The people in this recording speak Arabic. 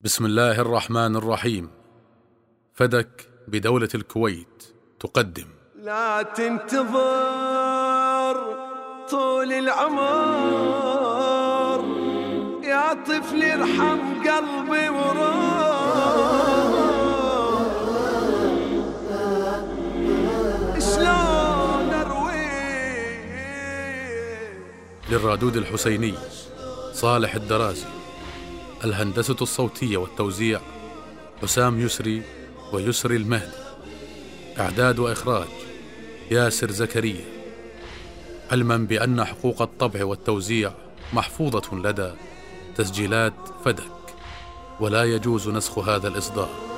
بسم الله الرحمن الرحيم. فدك بدولة الكويت تقدم: لا تنتظر طول العمر يا طفل، ارحم قلبي شلون اروي. للرادود الحسيني، صالح الدراسي. الهندسة الصوتية والتوزيع حسام يسري ويسري المهدي. إعداد وإخراج ياسر زكريا، علما بأن حقوق الطبع والتوزيع محفوظة لدى تسجيلات فدك، ولا يجوز نسخ هذا الإصدار.